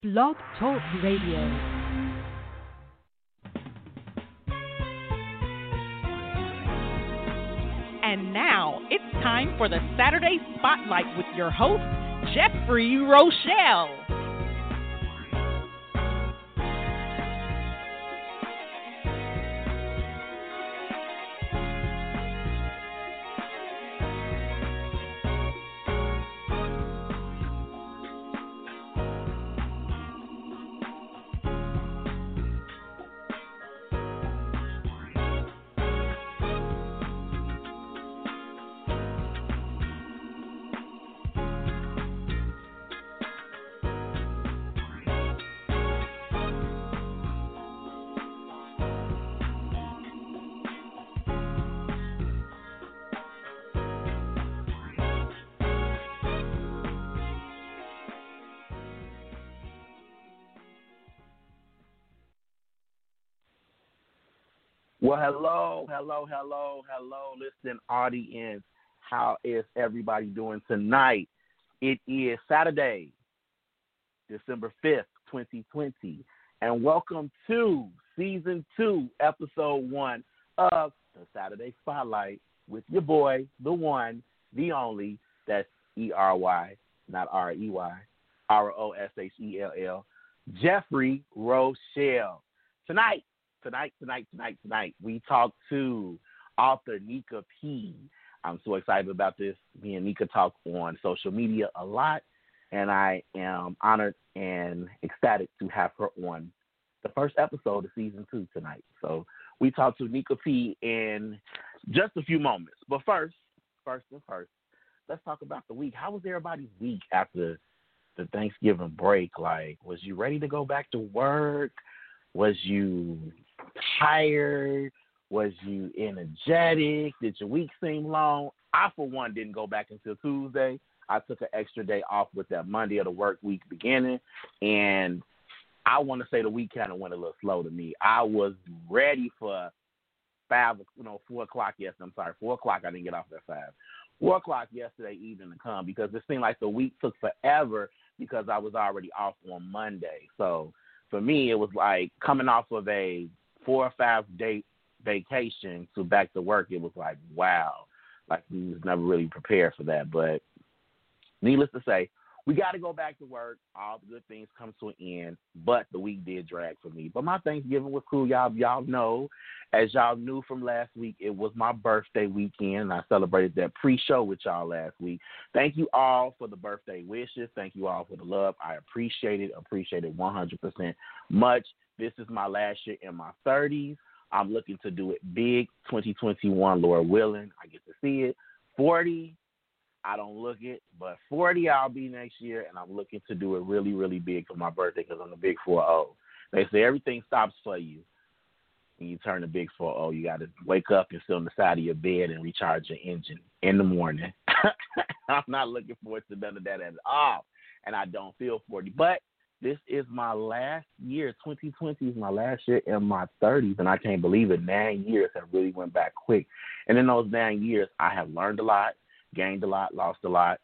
Blog Talk Radio. And now it's time for the Saturday Spotlight with your host, Jeffrey Rochelle. Well, hello, listening audience. How is everybody doing tonight? It is Saturday, December 5th, 2020, and welcome to Season 2, Episode 1 of the Saturday Spotlight with your boy, the one, the only, that's E-R-Y, not R-E-Y, R-O-S-H-E-L-L, Jeffrey Rochelle. Tonight, we talk to author Nika P. I'm so excited about this. Me and Nika talk on social media a lot, and I am honored and ecstatic to have her on the first episode of Season 2 tonight. So we talk to Nika P in just a few moments. But first, let's talk about the week. How was everybody's week after the Thanksgiving break? Like, was you ready to go back to work? Was you tired? Was you energetic? Did your week seem long? I, for one, didn't go back until Tuesday. I took an extra day off with that Monday of the work week beginning, and I want to say the week kind of went a little slow to me. I was ready for 4 o'clock. Yes, I'm sorry, 4 o'clock. I didn't get off at 5. 4 o'clock yesterday evening to come because it seemed like the week took forever because I was already off on Monday. So for me, it was like coming off of a 4 or 5 day vacation to back to work. It was like, wow, like we was never really prepared for that. But needless to say, we got to go back to work. All the good things come to an end, but the week did drag for me. But my Thanksgiving was cool. Y'all know, as y'all knew from last week, it was my birthday weekend, and I celebrated that pre-show with y'all last week. Thank you all for the birthday wishes. Thank you all for the love. I appreciate it 100% much. This is my last year in my 30s. I'm looking to do it big. 2021, Lord willing, I get to see it. 40, I don't look it, but 40 I'll be next year, and I'm looking to do it really, really big for my birthday because I'm a big 4-0. They say everything stops for you when you turn the big 4-0. You got to wake up and sit on the side of your bed and recharge your engine in the morning. I'm not looking forward to none of that at all, and I don't feel 40. But this is my last year. 2020 is my last year in my 30s, and I can't believe it. 9 years have really went back quick. And in those 9 years, I have learned a lot, gained a lot, lost a lot,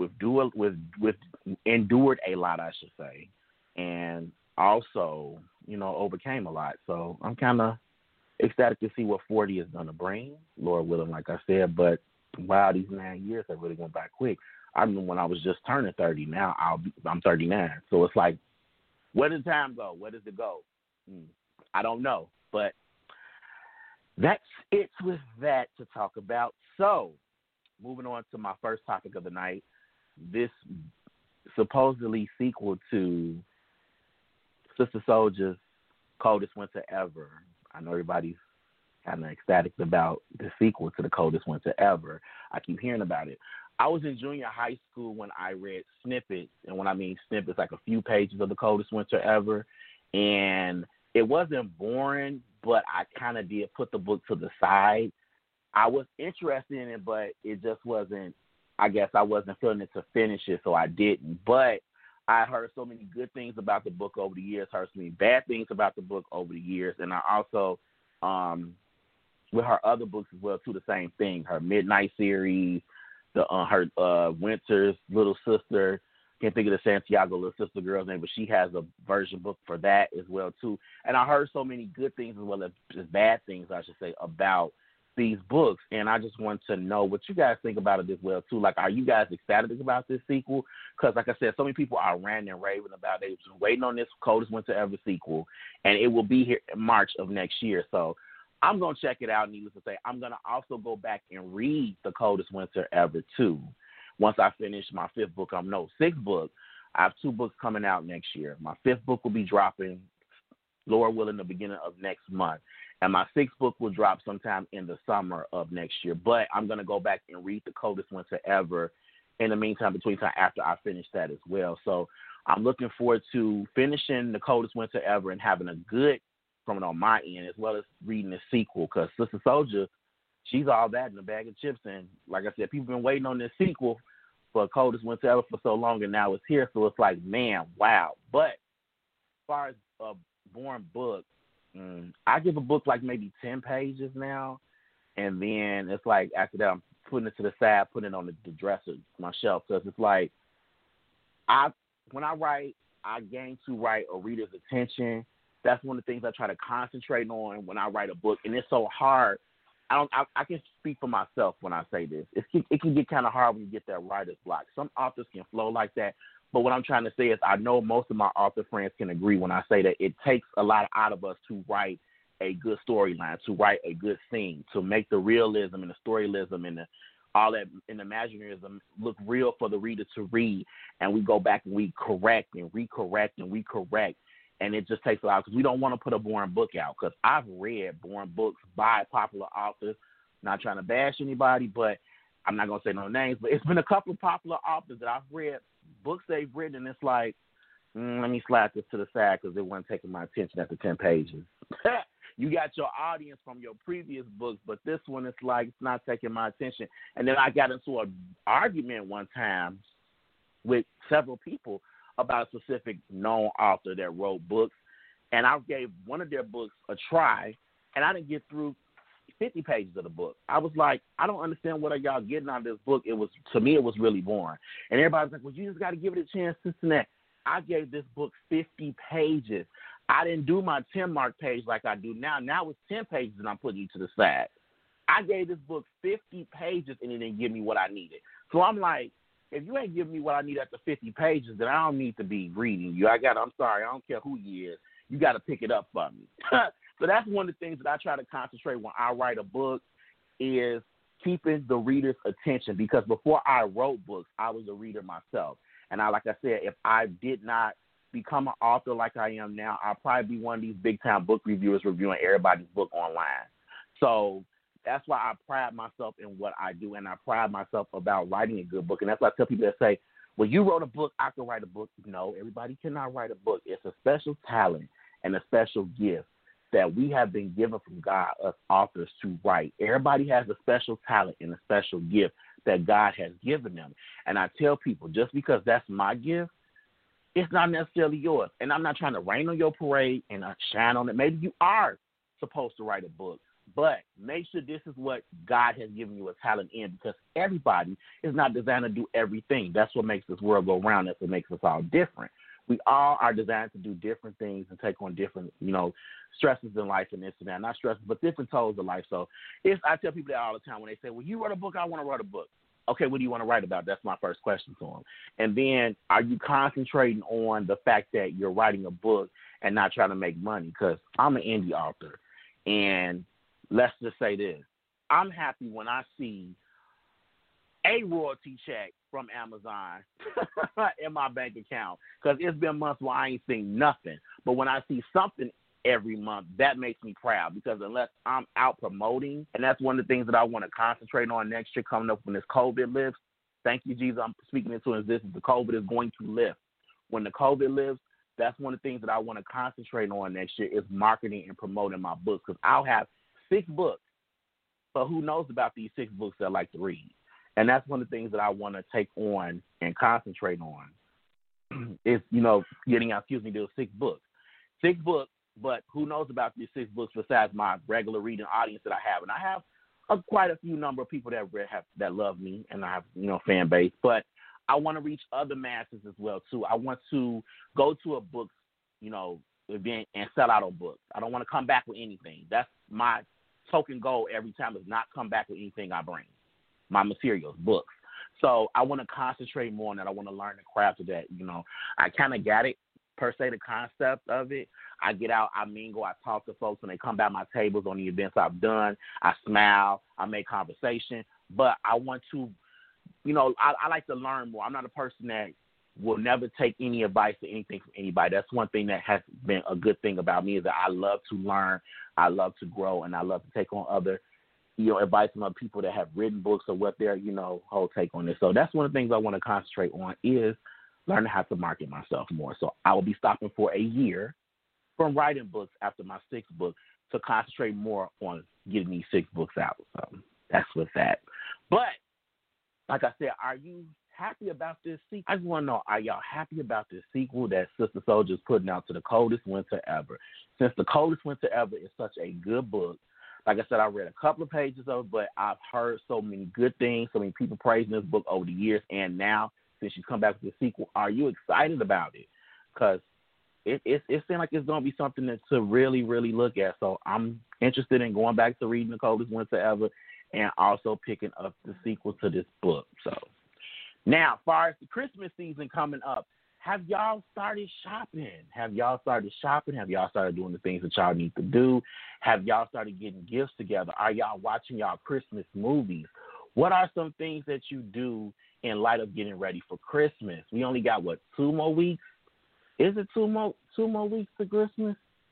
endured a lot, I should say, and also, overcame a lot. So I'm kind of ecstatic to see what 40 is going to bring, Lord willing, like I said. But wow, these 9 years have really gone back quick. I remember when I was just turning 30. Now I'm 39. So it's like, where does time go? Where does it go? I don't know. But that's it with that to talk about. So moving on to my first topic of the night, this supposedly sequel to Sister Soulja's Coldest Winter Ever. I know everybody's kind of ecstatic about the sequel to the Coldest Winter Ever. I keep hearing about it. I was in junior high school when I read snippets, and when I mean snippets, like a few pages of the Coldest Winter Ever, and it wasn't boring, but I kind of did put the book to the side. I was interested in it, but it just wasn't, I guess I wasn't feeling it to finish it, so I didn't. But I heard so many good things about the book over the years, heard so many bad things about the book over the years, and I also, with her other books as well, too, the same thing. Her Midnight series, her Winter's Little Sister, Can't think of the Santiago little sister girl's name, but she has a version book for that as well too. And I heard so many good things as well as just bad things, I should say, about these books. And I just want to know what you guys think about it as well too. Like, are you guys ecstatic about this sequel? Because like I said, so many people are ranting and raving about it. They've been waiting on this Coldest Winter Ever sequel, and it will be here in March of next year. So I'm going to check it out. Needless to say, I'm going to also go back and read The Coldest Winter Ever too. Once I finish my fifth book, sixth book. I have 2 books coming out next year. My 5th book will be dropping, Lord willing, the beginning of next month. And my 6th book will drop sometime in the summer of next year. But I'm going to go back and read The Coldest Winter Ever in the meantime, after I finish that as well. So I'm looking forward to finishing The Coldest Winter Ever and having a good from it on my end, as well as reading the sequel, because Sister Soldier, she's all that in a bag of chips. And like I said, people have been waiting on this sequel for Coldest Winter Ever for so long, and now it's here. So it's like, man, wow. But as far as a boring book, I give a book like maybe 10 pages now. And then it's like after that, I'm putting it to the side, putting it on the dresser, my shelf. Because it's like, when I write, I gain to write a reader's attention. That's one of the things I try to concentrate on when I write a book. And it's so hard. I can speak for myself when I say this. It can get kind of hard when you get that writer's block. Some authors can flow like that, but what I'm trying to say is I know most of my author friends can agree when I say that it takes a lot out of us to write a good storyline, to write a good scene, to make the realism and the storylism and all that and the imaginarism look real for the reader to read. And we go back and we correct and recorrect and recorrect. And it just takes a lot because we don't want to put a boring book out, because I've read boring books by popular authors. Not trying to bash anybody, but I'm not going to say no names, but it's been a couple of popular authors that I've read books they've written, and it's like, let me slap this to the side because it wasn't taking my attention after 10 pages. You got your audience from your previous books, but this one, it's like, it's not taking my attention. And then I got into an argument one time with several people about a specific known author that wrote books, and I gave one of their books a try, and I didn't get through 50 pages of the book. I was like, I don't understand what are y'all getting out of this book. To me, it was really boring. And everybody's like, well, you just got to give it a chance, this and that. I gave this book 50 pages. I didn't do my 10-mark page like I do now. Now it's 10 pages, and I'm putting you to the side. I gave this book 50 pages, and it didn't give me what I needed. So I'm like, if you ain't giving me what I need after 50 pages, then I don't need to be reading you. I'm sorry, I don't care who you is. You got to pick it up for me. So that's one of the things that I try to concentrate when I write a book is keeping the reader's attention, because before I wrote books, I was a reader myself. And like I said, if I did not become an author like I am now, I'll probably be one of these big-time book reviewers reviewing everybody's book online. So that's why I pride myself in what I do, and I pride myself about writing a good book. And that's why I tell people that say, well, you wrote a book, I can write a book. No, everybody cannot write a book. It's a special talent and a special gift that we have been given from God, us authors, to write. Everybody has a special talent and a special gift that God has given them. And I tell people, just because that's my gift, it's not necessarily yours. And I'm not trying to rain on your parade and shine on it. Maybe you are supposed to write a book, but make sure this is what God has given you a talent in, because everybody is not designed to do everything. That's what makes this world go round. That's what makes us all different. We all are designed to do different things and take on different, stresses in life and this and that. Not stresses, but different toils of life. So I tell people that all the time when they say, well, you wrote a book, I want to write a book. Okay, what do you want to write about? That's my first question to them. And then are you concentrating on the fact that you're writing a book and not trying to make money? Because I'm an indie author, and let's just say this. I'm happy when I see a royalty check from Amazon in my bank account, because it's been months where I ain't seen nothing. But when I see something every month, that makes me proud, because unless I'm out promoting, and that's one of the things that I want to concentrate on next year coming up when this COVID lifts. Thank you, Jesus. I'm speaking into existence. The COVID is going to lift. When the COVID lifts, that's one of the things that I want to concentrate on next year is marketing and promoting my books, because I'll have 6 books, but who knows about these 6 books that I like to read. And that's one of the things that I want to take on and concentrate on is, getting out, those 6 books. 6 books, but who knows about these 6 books besides my regular reading audience that I have. And I have quite a few number of people that love me, and I have, fan base. But I want to reach other masses as well, too. I want to go to a book, event and sell out a book. I don't want to come back with anything. That's my token goal every time, is not come back with anything I bring. My materials, books. So I want to concentrate more on that. I want to learn the craft of that. I kind of got it, per se, the concept of it. I get out, I mingle, I talk to folks when they come by my tables on the events I've done. I smile, I make conversation. But I want to, I like to learn more. I'm not a person that will never take any advice or anything from anybody. That's one thing that has been a good thing about me, is that I love to learn, I love to grow, and I love to take on other advice from other people that have written books or what their, whole take on this. So that's one of the things I want to concentrate on, is learning how to market myself more. So I will be stopping for a year from writing books after my 6th book to concentrate more on getting these 6 books out. So that's with that. But like I said, are you happy about this sequel? I just want to know, are y'all happy about this sequel that Sister Souljah's putting out to The Coldest Winter Ever? Since The Coldest Winter Ever is such a good book, like I said, I read a couple of pages of it, but I've heard so many good things, so many people praising this book over the years, and now, since she's come back with the sequel, are you excited about it? Because it seems like it's going to be something to really, really look at. So I'm interested in going back to reading The Coldest Winter Ever and also picking up the sequel to this book. So now, as far as the Christmas season coming up, have y'all started shopping? Have y'all started doing the things that y'all need to do? Have y'all started getting gifts together? Are y'all watching y'all Christmas movies? What are some things that you do in light of getting ready for Christmas? We only got, 2 more weeks? Is it 2 more weeks to Christmas?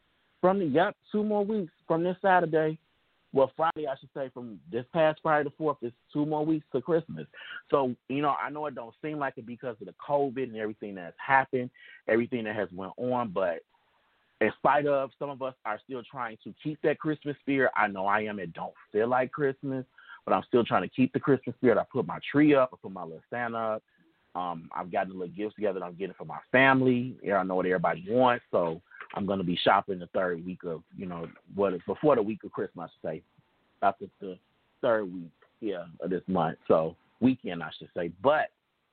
2 more weeks from this Saturday. Well, Friday, I should say, from this past Friday the 4th, is 2 more weeks to Christmas. So, I know it don't seem like it because of the COVID and everything that's happened, everything that has went on, but in spite of, some of us are still trying to keep that Christmas spirit. I know I am. It don't feel like Christmas, but I'm still trying to keep the Christmas spirit. I put my tree up. I put my little Santa up. I've gotten the little gifts together that I'm getting for my family. I know what everybody wants, so I'm going to be shopping the 3rd week of, before the week of Christmas, I should say, after the 3rd week, of this month. So weekend, I should say. But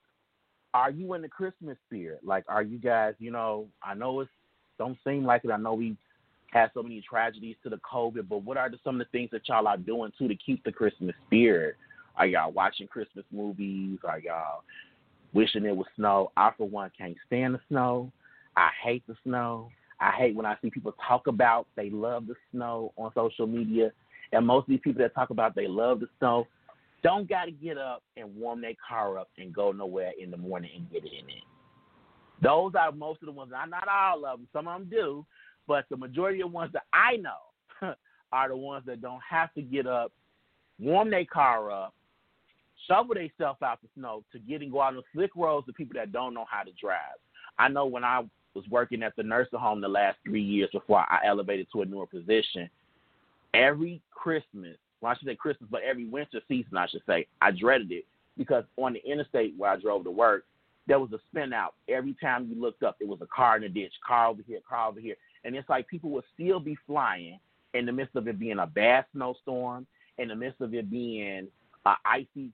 are you in the Christmas spirit? Like, are you guys, I know it don't seem like it. I know we had so many tragedies to the COVID, but what are some of the things that y'all are doing, too, to keep the Christmas spirit? Are y'all watching Christmas movies? Are y'all wishing it would snow? I, for one, can't stand the snow. I hate the snow. I hate when I see people talk about they love the snow on social media. And most of these people that talk about they love the snow don't got to get up and warm their car up and go nowhere in the morning and get it in it. Those are most of the ones, not all of them, some of them do, but the majority of the ones that I know are the ones that don't have to get up, warm their car up, shovel themselves out the snow to get and go out on the slick roads to people that don't know how to drive. I know when I was working at the nursing home the last 3 years before I elevated to a newer position, every Christmas, well, I should say Christmas, but every winter season, I should say, I dreaded it because on the interstate where I drove to work, there was a spin out. Every time you looked up, it was a car in the ditch, car over here, car over here. And it's like people would still be flying in the midst of it being a bad snowstorm, in the midst of it being an icy,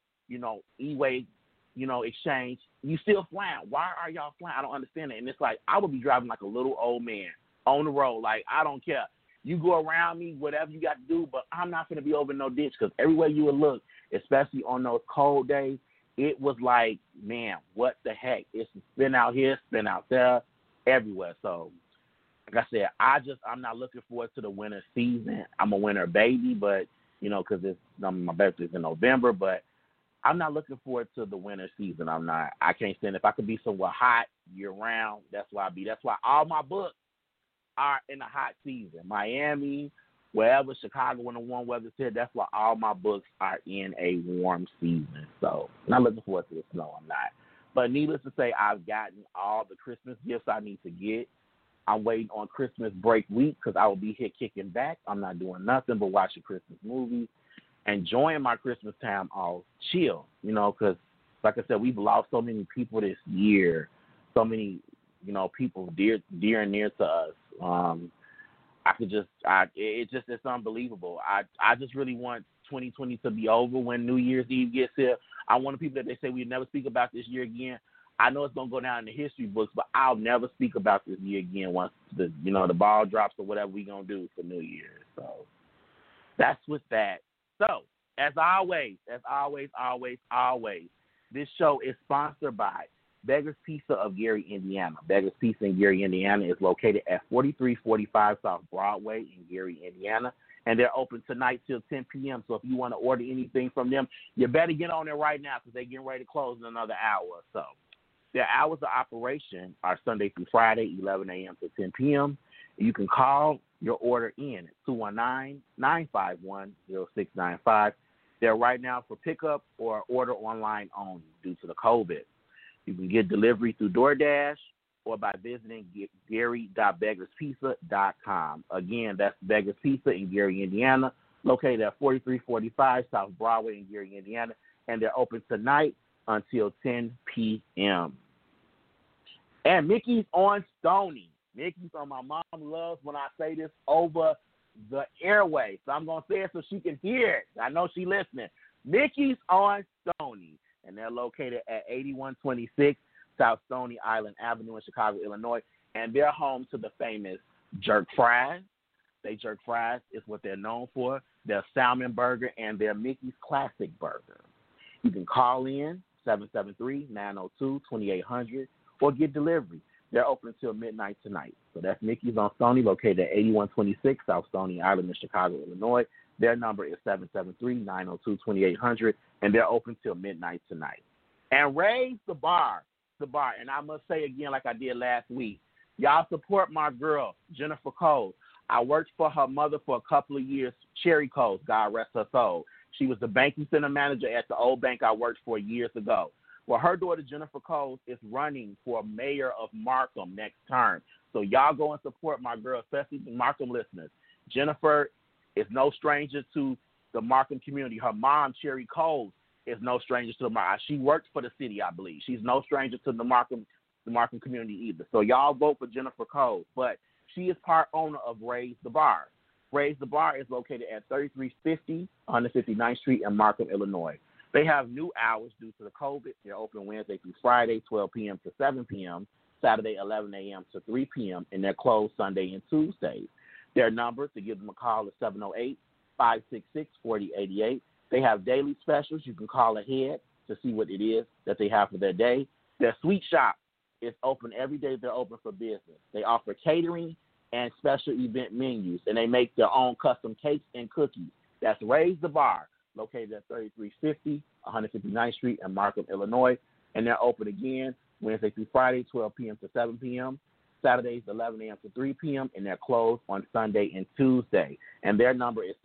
E-way, exchange. You still flying. Why are y'all flying? I don't understand it. And it's like I would be driving like a little old man on the road. Like, I don't care. You go around me, whatever you got to do, but I'm not going to be over no ditch because everywhere you would look, especially on those cold days, it was like, man, what the heck? It's spin out here, spin out there, everywhere. So, like I said, I'm not looking forward to the winter season. I'm a winter baby, but, because my birthday's in November, but I'm not looking forward to the winter season. I'm not. I can't stand it. If I could be somewhere hot year round, that's why I be. That's why all my books are in the hot season. Miami, wherever, Chicago, when the warm weather's here, that's why all my books are in a warm season. So I'm not looking forward to the snow. I'm not. But needless to say, I've gotten all the Christmas gifts I need to get. I'm waiting on Christmas break week because I will be here kicking back. I'm not doing nothing but watching Christmas movies, enjoying my Christmas time all chill, because, like I said, we've lost so many people this year, so many, people dear and near to us. It's unbelievable. I just really want 2020 to be over when New Year's Eve gets here. I'm one of the people that they say we never speak about this year again. I know it's going to go down in the history books, but I'll never speak about this year again once the ball drops or whatever we're going to do for New Year's. So that's with that. So as always, this show is sponsored by Beggar's Pizza of Gary, Indiana. Beggar's Pizza in Gary, Indiana is located at 4345 South Broadway in Gary, Indiana, and they're open tonight till 10 p.m. So if you want to order anything from them, you better get on there right now because they're getting ready to close in another hour or so. Their hours of operation are Sunday through Friday, 11 a.m. to 10 p.m. You can call your order in at 219-951-0695. They're right now for pickup or order online only due to the COVID. You can get delivery through DoorDash or by visiting gary.beggarspizza.com. Again, that's Beggar's Pizza in Gary, Indiana, located at 4345 South Broadway in Gary, Indiana, and they're open tonight until 10 p.m. And Mickey's on Stony. Mickey's on My Mom Loves When I Say This over the airway. So I'm going to say it so she can hear it. I know she's listening. Mickey's on Stony, and they're located at 8126 South Stony Island Avenue in Chicago, Illinois, and they're home to the famous jerk fries. They jerk fries is what they're known for. Their salmon burger and their Mickey's Classic Burger. You can call in 773-902-2800 or get delivery. They're open until midnight tonight. So that's Mickey's on Stony, located at 8126 South Stony Island in Chicago, Illinois. Their number is 773-902-2800, and they're open till midnight tonight. And Raise the Bar. And I must say again, like I did last week, y'all support my girl, Jennifer Coles. I worked for her mother for a couple of years, Cherry Coles, God rest her soul. She was the banking center manager at the old bank I worked for years ago. Well, her daughter, Jennifer Coles, is running for mayor of Markham next term. So y'all go and support my girl, especially the Markham listeners. Jennifer is no stranger to the Markham community. Her mom, Cherry Coles, is no stranger to the Markham. She worked for the city, I believe. She's no stranger to the Markham community either. So y'all vote for Jennifer Coles. But she is part owner of Raise the Bar. Raise the Bar is located at 3350 159th Street in Markham, Illinois. They have new hours due to the COVID. They're open Wednesday through Friday, 12 p.m. to 7 p.m., Saturday, 11 a.m. to 3 p.m., and they're closed Sunday and Tuesdays. Their number to give them a call is 708-566-4088. They have daily specials. You can call ahead to see what it is that they have for their day. Their sweet shop is open every day they're open for business. They offer catering and special event menus, and they make their own custom cakes and cookies. That's Raise the Bar, located at 3350 159th Street in Markham, Illinois, and they're open again Wednesday through Friday, 12 p.m. to 7 p.m., Saturdays, 11 a.m. to 3 p.m., and they're closed on Sunday and Tuesday. And their number is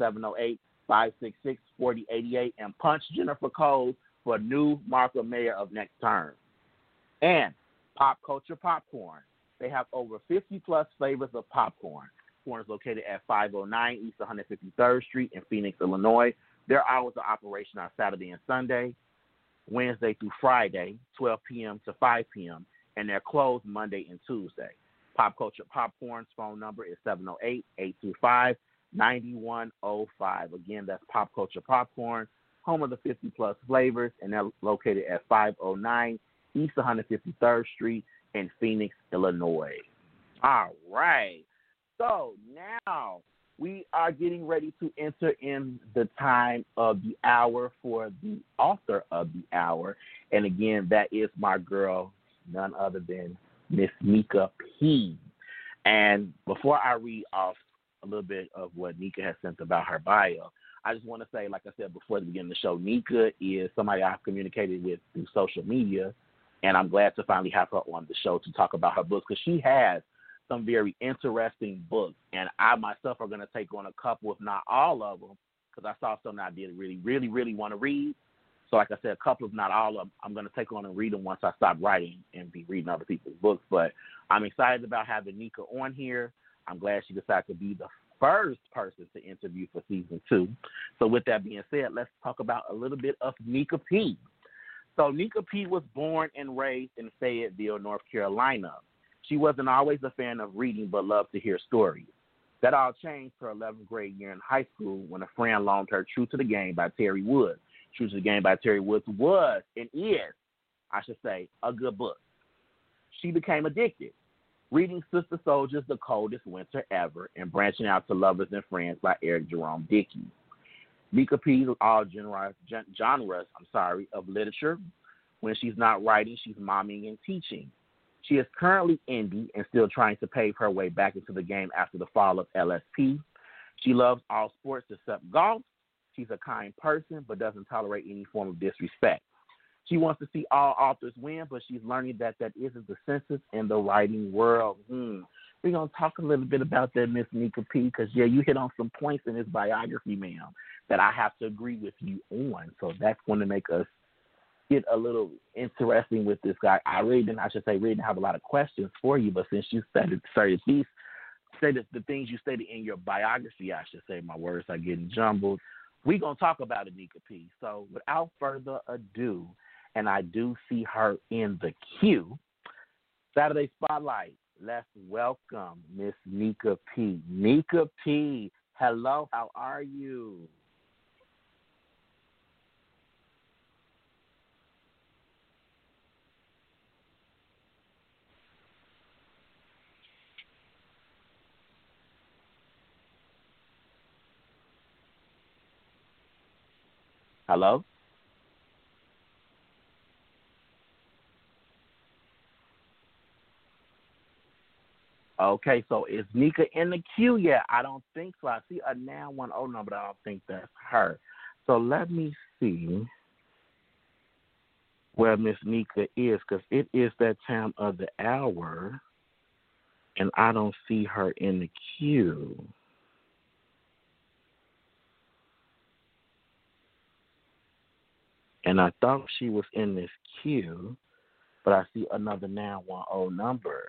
708-566-4088, and punch Jennifer Coles for new Markham mayor of next term. And Pop Culture Popcorn. They have over 50-plus flavors of popcorn. Popcorn is located at 509 East 153rd Street in Phoenix, Illinois. Their hours of operation are Saturday and Sunday, Wednesday through Friday, 12 p.m. to 5 p.m., and they're closed Monday and Tuesday. Pop Culture Popcorn's phone number is 708-825-9105. Again, that's Pop Culture Popcorn, home of the 50-plus flavors, and they're located at 509 East 153rd Street in Phoenix, Illinois. All right. So now we are getting ready to enter in the time of the hour for the author of the hour. And again, that is my girl, none other than Miss Nika P. And before I read off a little bit of what Nika has sent about her bio, I just want to say, like I said before the beginning of the show, Nika is somebody I've communicated with through social media, and I'm glad to finally have her on the show to talk about her books because she has some very interesting books, and I myself are going to take on a couple, if not all of them, because I saw something I did really want to read. So like I said, a couple, if not all of them, I'm going to take on and read them once I stop writing and be reading other people's books. But I'm excited about having Nika on here. I'm glad she decided to be the first person to interview for season 2. So with that being said, let's talk about a little bit of Nika P. So Nika P was born and raised in Fayetteville, North Carolina. She wasn't always a fan of reading but loved to hear stories. That all changed her 11th grade year in high school when a friend loaned her True to the Game by Terry Woods. True to the Game by Terry Woods was and is, I should say, a good book. She became addicted, reading Sister Soldier's The Coldest Winter Ever and branching out to Lovers and Friends by Eric Jerome Dickey. Nika P's all genres of literature. When she's not writing, she's momming and teaching. She is currently indie and still trying to pave her way back into the game after the fall of LSP. She loves all sports except golf. She's a kind person but doesn't tolerate any form of disrespect. She wants to see all authors win, but she's learning that isn't the census in the writing world. We're going to talk a little bit about that, Miss Nika P, because, yeah, you hit on some points in his biography, ma'am, that I have to agree with you on. So that's going to make us get a little interesting with this guy. I really didn't have a lot of questions for you, but since you stated the things you stated in your biography, I should say, my words are getting jumbled, we're going to talk about Nika P. So without further ado, and I do see her in the queue, Saturday Spotlight, let's welcome Miss Nika P. Nika P., hello, how are you? Hello? Okay, so is Nika in the queue yet? I don't think so. I see a 910 number, but I don't think that's her. So let me see where Miss Nika is, because it is that time of the hour, and I don't see her in the queue. And I thought she was in this queue, but I see another 910 number.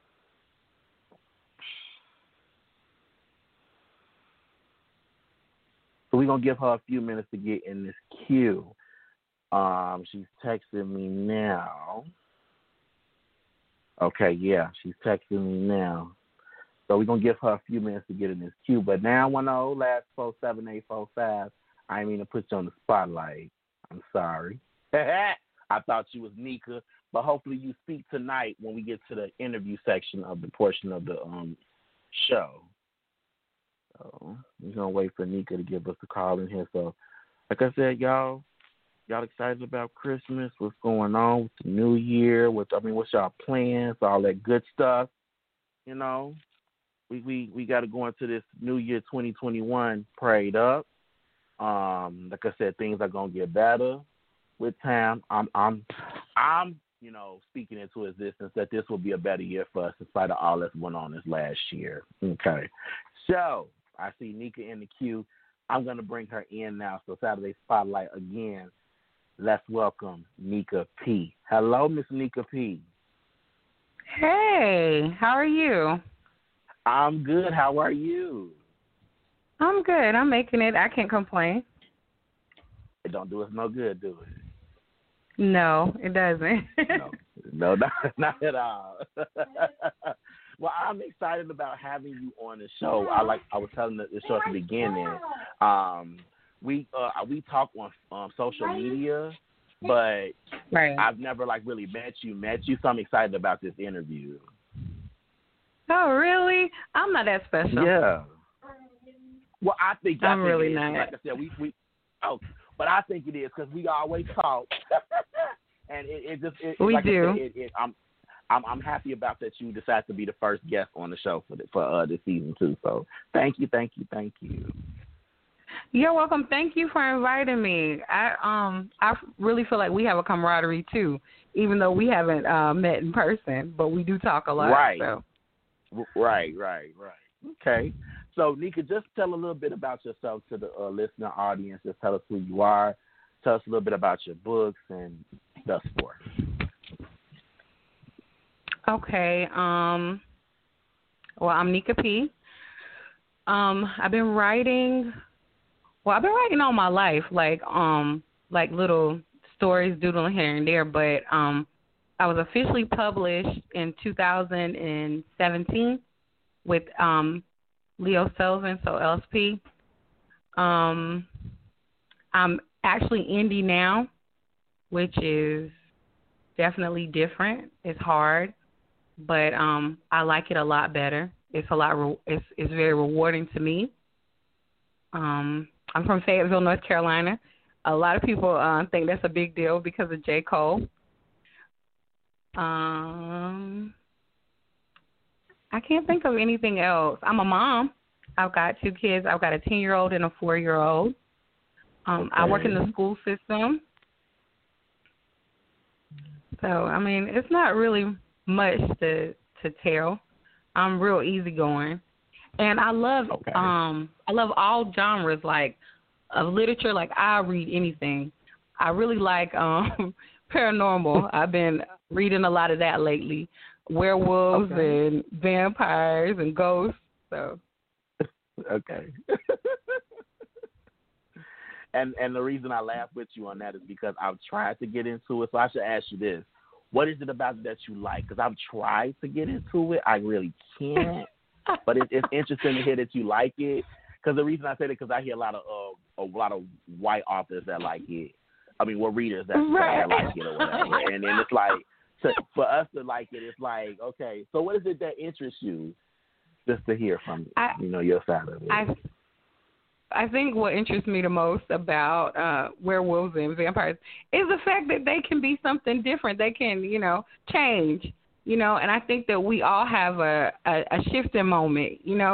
So we're going to give her a few minutes to get in this queue. She's texting me now. Okay, yeah, she's texting me now. So we're going to give her a few minutes to get in this queue. But 910, last 47845, I didn't mean to put you on the spotlight. I'm sorry. I thought you was Nika, but hopefully you speak tonight when we get to the interview section of the portion of the show. So we're going to wait for Nika to give us a call in here. So, like I said, y'all excited about Christmas? What's going on with the new year? What's y'all plans? All that good stuff. You know, we got to go into this new year 2021 prayed up. Like I said, things are gonna get better with time. I'm speaking into existence that this will be a better year for us in spite of all that's went on this last year. Okay, so I see Nika in the queue. I'm gonna bring her in now. So Saturday Spotlight again. Let's welcome Nika P. Hello, Miss Nika P. Hey, how are you? I'm good. How are you? I'm good. I'm making it. I can't complain. It don't do us no good, do it? No, it doesn't. No, not at all. Well, I'm excited about having you on the show. I was telling the show at the beginning. We talk on social media, but right. I've never really met you. So I'm excited about this interview. Oh, really? I'm not that special. Yeah. Well, I think really not. Like I said, but I think it is because we always talk, and we like do. I said, I'm happy about that you decided to be the first guest on the show for this season too. So thank you. You're welcome. Thank you for inviting me. I really feel like we have a camaraderie too, even though we haven't met in person, but we do talk a lot. Right. So. Right. Okay. So, Nika, just tell a little bit about yourself to the listener audience. Just tell us who you are. Tell us a little bit about your books and thus forth. Okay. Well, I'm Nika P. I've been writing all my life, like little stories doodling here and there, but I was officially published in 2017 with Leo Selvin, so LSP. I'm actually indie now, which is definitely different. It's hard, but I like it a lot better. It's it's very rewarding to me. I'm from Fayetteville, North Carolina. A lot of people think that's a big deal because of J. Cole. I can't think of anything else. I'm a mom. I've got 2 kids. I've got a 10-year-old and a 4-year-old. Okay. I work in the school system. So, I mean, it's not really much to tell. I'm real easygoing. And I love all genres of literature. Like, I read anything. I really like paranormal. I've been reading a lot of that lately. Werewolves and vampires and ghosts. So okay. and the reason I laugh with you on that is because I've tried to get into it. So I should ask you this: what is it about it that you like? Because I've tried to get into it, I really can't. But it's interesting to hear that you like it. Because the reason I say that because I hear a lot of white authors that like it. I mean, readers that like it or whatever. And then it's like, for us to like it, it's like, okay, so what is it that interests you? Just to hear from your side of it. I think what interests me the most about werewolves and vampires is the fact that they can be something different. They can, change, and I think that we all have a shifting moment,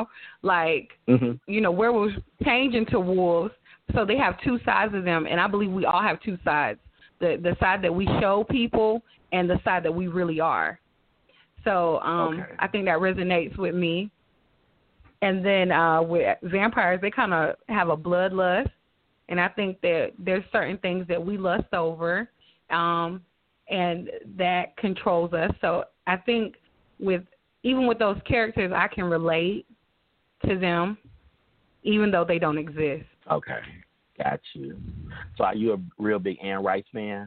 werewolves change into wolves. So they have 2 sides of them, and I believe we all have 2 sides, the side that we show people and the side that we really are. So I think that resonates with me. And then with vampires, they kind of have a bloodlust, and I think that there's certain things that we lust over, and that controls us. So I think even with those characters, I can relate to them, even though they don't exist. Okay, got you. So are you a real big Anne Rice fan?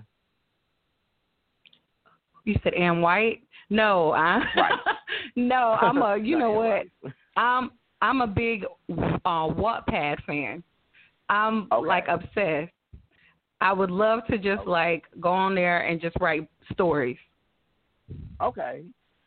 You said Anne White? No, no. I'm a. You know what? I'm a big Wattpad fan. I'm obsessed. I would love to just go on there and just write stories. Okay.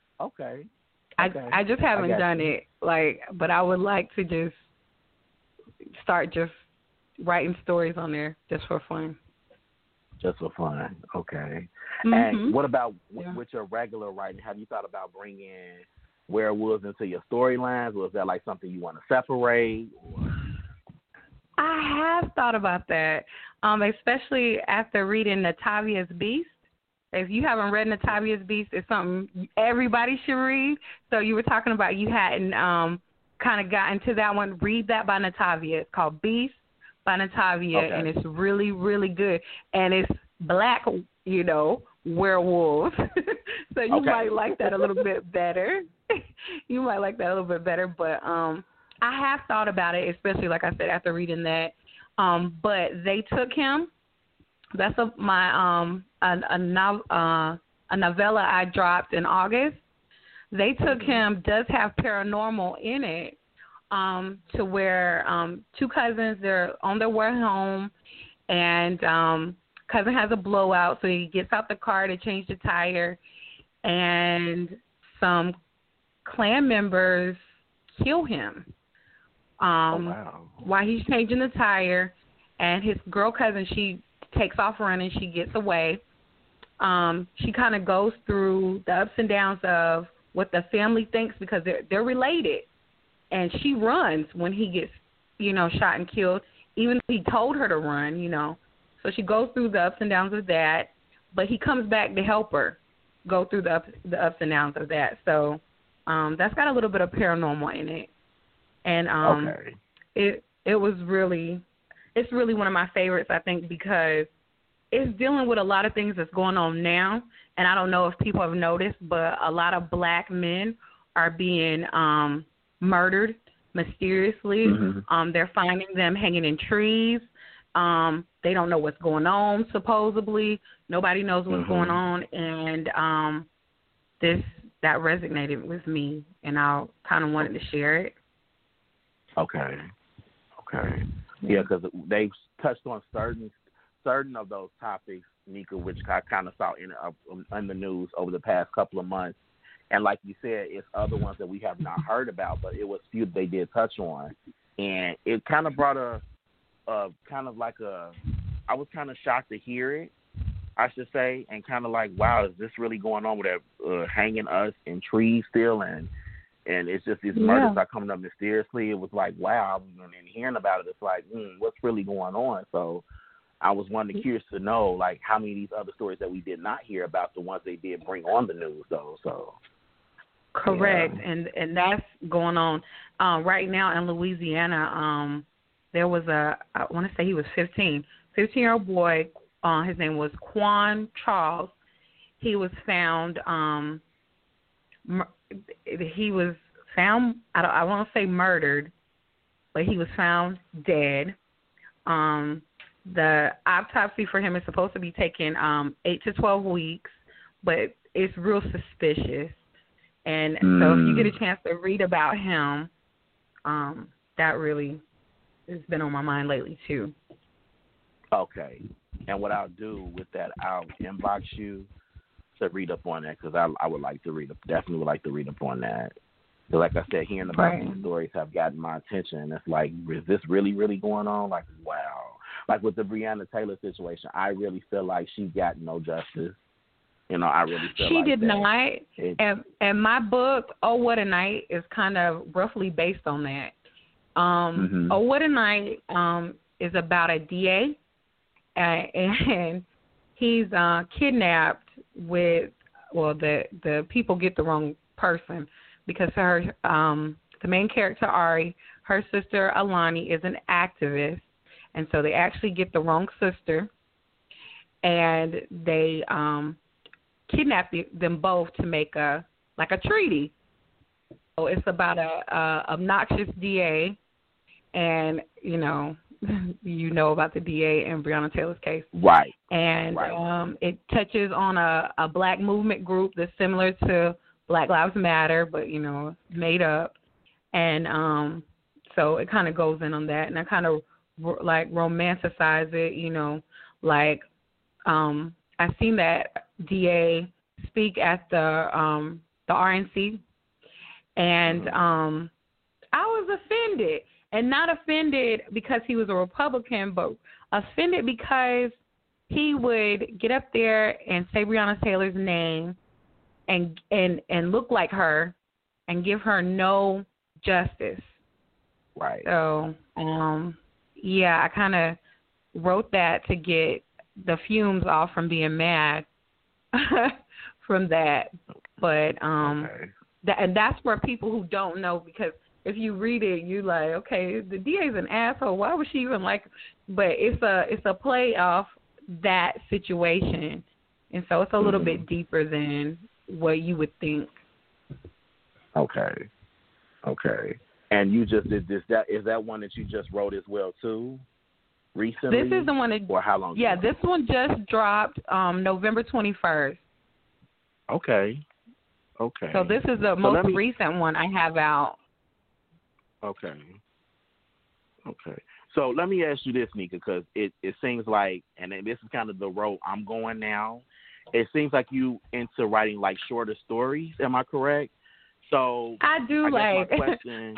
I just haven't done it. But I would like to just start just writing stories on there just for fun. Just for fun, okay. Mm-hmm. And what about with your regular writing? Have you thought about bringing werewolves into your storylines, or is that something you want to separate? Or? I have thought about that, especially after reading Natavia's Beast. If you haven't read Natavia's Beast, it's something everybody should read. So you were talking about you hadn't kind of gotten to that one. Read that by Natavia. It's called Beast by Natavia, and it's really, really good. And it's black, werewolves. So you might like that a little bit better. But I have thought about it, especially, like I said, after reading that. But they took him. That's a novella I dropped in August. They took him, does have paranormal in it, to where 2 cousins, they're on their way home, and cousin has a blowout, so he gets out the car to change the tire, and some Klan members kill him while he's changing the tire, and his girl cousin, she takes off running, she gets away. She kind of goes through the ups and downs of what the family thinks because they're related, and she runs when he gets, shot and killed, even though he told her to run, So she goes through the ups and downs of that, but he comes back to help her go through the ups and downs of that. So that's got a little bit of paranormal in it, and it's really one of my favorites, I think, because it's dealing with a lot of things that's going on now, and I don't know if people have noticed, but a lot of black men are being murdered mysteriously. Mm-hmm. They're finding them hanging in trees. They don't know what's going on, supposedly. Nobody knows what's going on, and that resonated with me, and I kind of wanted to share it. Okay. Yeah, because they've touched on certain of those topics, Nika, which I kind of saw in the news over the past couple of months. And like you said, it's other ones that we have not heard about, but it was few they did touch on. And it kind of brought I was kind of shocked to hear it, I should say, and kind of like, wow, is this really going on with that hanging us in trees still? And it's just these murders are coming up mysteriously. It was like, wow, and hearing about it, it's like, what's really going on? So I was curious to know, like, how many of these other stories that we did not hear about, the ones they did bring on the news, though. So correct, and that's going on right now in Louisiana. There was I want to say he was 15-year-old boy. His name was Quan Charles. He was found. He was found. I won't say murdered, but he was found dead. The autopsy for him is supposed to be taking 8 to 12 weeks, but it's real suspicious. And so if you get a chance to read about him, that really has been on my mind lately too. Okay. And what I'll do with that, I'll inbox you to read up on that, because I would like to definitely would like to read up on that. Because like I said, hearing about these stories have gotten my attention. And it's like, is this really, really going on? Like, wow. Like with the Breonna Taylor situation, I really feel like she got no justice. I really feel like she did not. And my book, Oh, What a Night, is kind of roughly based on that. Oh, What a Night is about a DA, and he's kidnapped with, the people get the wrong person, because the main character, Ari, her sister, Alani, is an activist, and so they actually get the wrong sister, and they kidnap them both to make a treaty. So it's about a obnoxious DA, and you know about the DA in Breonna Taylor's case, right? And it touches on a black movement group that's similar to Black Lives Matter, but made up, and so it kind of goes in on that, and I kind of like romanticize it, I've seen that DA speak at the RNC, and I was offended, and not offended because he was a Republican, but offended because he would get up there and say Breonna Taylor's name and look like her and give her no justice. Right. So, I kind of wrote that to get the fumes off from being mad from that. But and that's for people who don't know, because if you read it, you're like, okay, the DA's an asshole. Why would she even like? But it's a play off that situation, and so it's a little bit deeper than what you would think. Okay. And you just did this. Is that one that you just wrote as well too? Recently? This is the one that. Or how long? Yeah, this one just dropped November 21st. Okay. So this is the most recent one I have out. Okay. So let me ask you this, Nika, because it seems like, and this is kind of the road I'm going now, it seems like you into writing like shorter stories. Am I correct? So I do my question.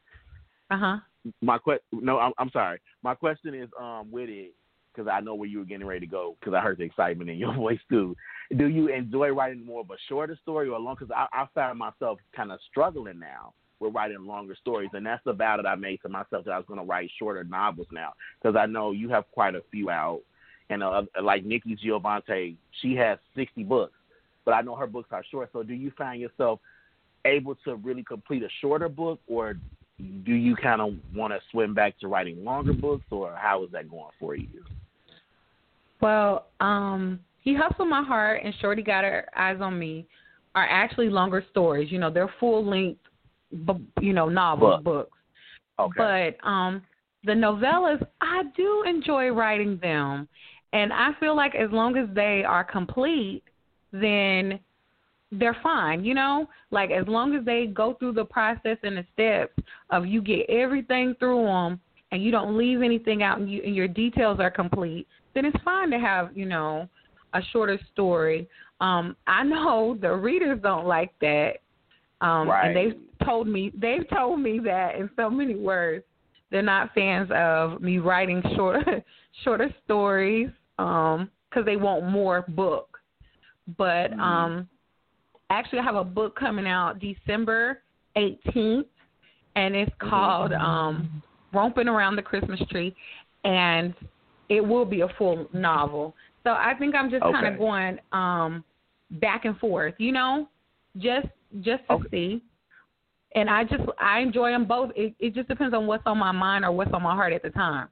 I'm sorry. My question is with it, because I know where you were getting ready to go, because I heard the excitement in your voice too. Do you enjoy writing more of a shorter story or a long? Because I found myself kind of struggling now with writing longer stories, and that's the vow that I made to myself, that I was going to write shorter novels now, because I know you have quite a few out, and like Nikki Giovanni, she has 60 books, but I know her books are short. So do you find yourself able to really complete a shorter book, or do you kind of want to swim back to writing longer books, or how is that going for you? Well, He Hustled My Heart and Shorty Got Her Eyes on Me are actually longer stories. They're full-length, novels, books. Okay. But the novellas, I do enjoy writing them. And I feel like as long as they are complete, then they're fine, you know? Like, as long as they go through the process and the steps of you get everything through them and you don't leave anything out and your details are complete, then it's fine to have, you know, a shorter story. I know the readers don't like that. And they've told me that in so many words. They're not fans of me writing shorter stories because they want more book. But actually, I have a book coming out December 18th, and it's called Romping Around the Christmas Tree, and it will be a full novel. So I think I'm just kind of going back and forth, you know, just to see. And I enjoy them both. It just depends on what's on my mind or what's on my heart at the time.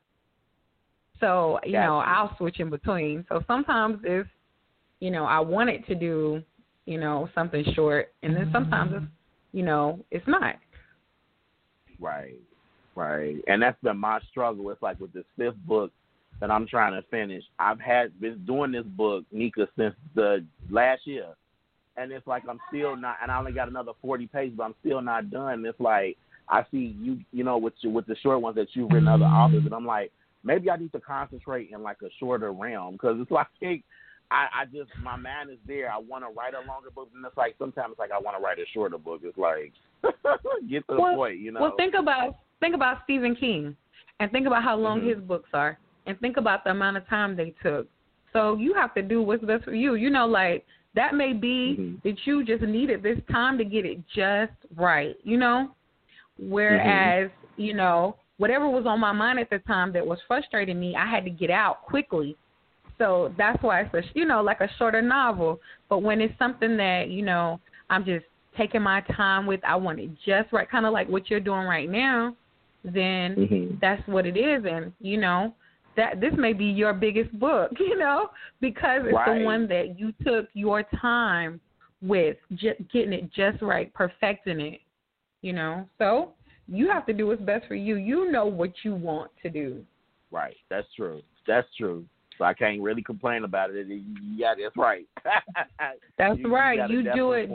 So, you know, I'll switch in between. So sometimes if, you know, I wanted to do, you know, something short, and then sometimes it's, you know, it's not. Right. And that's been my struggle. It's like with this 5th book that I'm trying to finish. I've been doing this book, Nika, since the last year. And it's like I'm still not, and I only got another 40 pages, but I'm still not done. And it's like I see you know, with the short ones that you've written other authors, and I'm like, maybe I need to concentrate in like a shorter realm, because it's like I just, my mind is there. I want to write a longer book, and it's like sometimes it's like I want to write a shorter book. It's like get to the point, you know. Well, think about Stephen King, and think about how long his books are, and think about the amount of time they took. So you have to do what's best for you. You know, like. That may be that you just needed this time to get it just right, you know? Whereas, you know, whatever was on my mind at the time that was frustrating me, I had to get out quickly. So that's why it's, you know, like a shorter novel. But when it's something that, you know, I'm just taking my time with, I want it just right, kind of like what you're doing right now, then that's what it is. And, you know, that this may be your biggest book, you know, because it's the one that you took your time with, getting it just right, perfecting it, you know. So you have to do what's best for you. You know what you want to do. Right. That's true. So I can't really complain about it. Yeah, that's right. That's right. You do it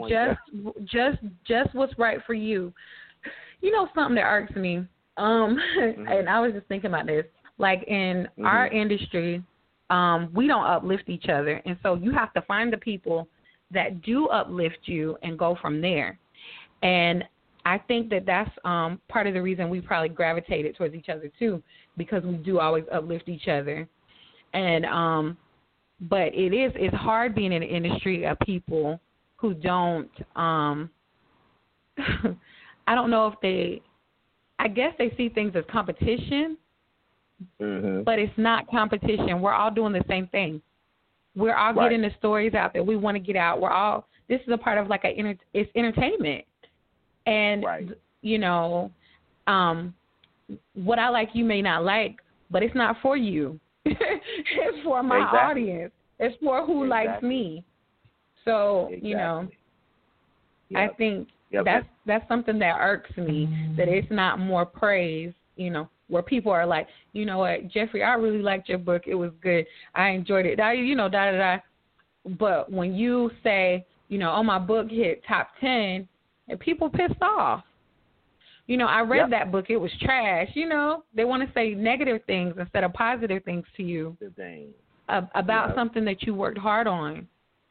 just what's right for you. You know, something that irks me, and I was just thinking about this. Like in our industry, we don't uplift each other. And so you have to find the people that do uplift you and go from there. And I think that that's part of the reason we probably gravitated towards each other too, because we do always uplift each other. And but it's hard being in an industry of people who don't I don't know if I guess they see things as competition. But it's not competition. We're all doing the same thing. We're all getting the stories out that we want to get out. This is a part of like it's entertainment. And, you know, what I like you may not like, but it's not for you. It's for my audience. It's for who likes me. So, you know, I think that's something that irks me, that it's not more praise, you know, where people are like, you know what, Jeffrey, I really liked your book. It was good. I enjoyed it. You know, da-da-da. But when you say, you know, oh, my book hit top 10, and people pissed off. You know, I read that book. It was trash. You know, they want to say negative things instead of positive things to you about something that you worked hard on.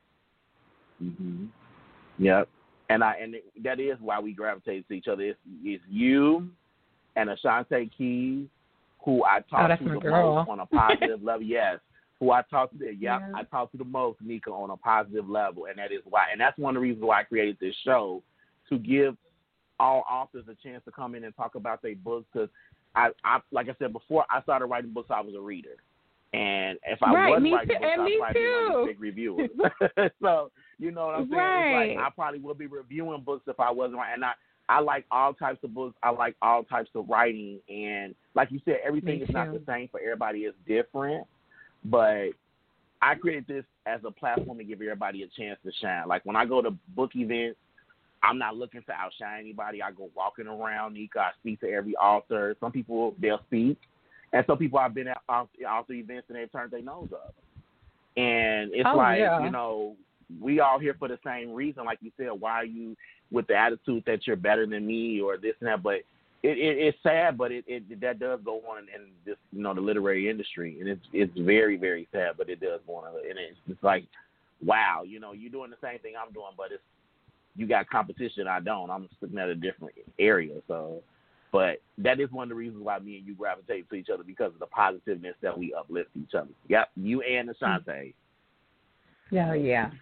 Yep. And that is why we gravitate to each other. It's you and Ashante Keys, who I talk to the most on a positive level. Yes, who I talk to. I talk to the most, Nika, on a positive level, and that is why. And that's one of the reasons why I created this show, to give all authors a chance to come in and talk about their books. Because I like I said before, I started writing books. I was a reader, and if I wasn't writing books, I'd probably be one of the big reviewers. So you know what I'm saying? It's like I probably would be reviewing books if I wasn't writing. And I like all types of books. I like all types of writing. And like you said, everything is not the same for everybody. It's different. But I created this as a platform to give everybody a chance to shine. Like when I go to book events, I'm not looking to outshine anybody. I go walking around, Nika. I speak to every author. Some people, they'll speak. And some people I've been at author events and they've turned their nose up. And it's you know, we all here for the same reason. Like you said, why are you with the attitude that you're better than me or this and that? But it's sad, but it that does go on in this, you know, the literary industry, and it's very, very sad, but it does go on, and it's like, wow, you know, you're doing the same thing I'm doing, but you got competition, I don't. I'm sitting at a different area, so. But that is one of the reasons why me and you gravitate to each other, because of the positiveness that we uplift each other. Yep, you and Ashante. Oh, yeah.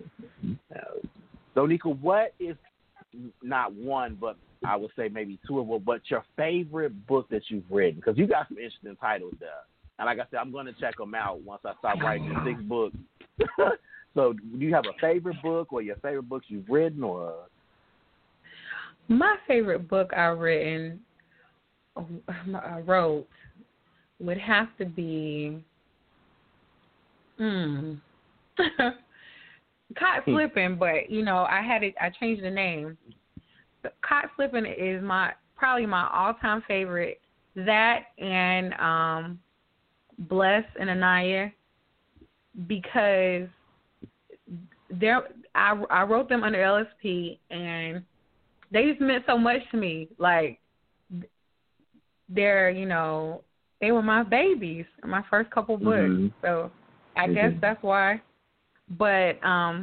So, Nika, what is not one, but I would say maybe two of them, but your favorite book that you've written? Because you got some interesting titles there. And like I said, I'm going to check them out once I stop writing the 6 books. So do you have a favorite book or your favorite books you've written? Or my favorite book I wrote would have to be Caught Slipping, but you know, I changed the name. Caught Slipping is probably my all-time favorite. That and Bless and Anaya, because I wrote them under LSP, and they just meant so much to me. Like, you know, they were my babies, my first couple books. Mm-hmm. So I guess that's why. But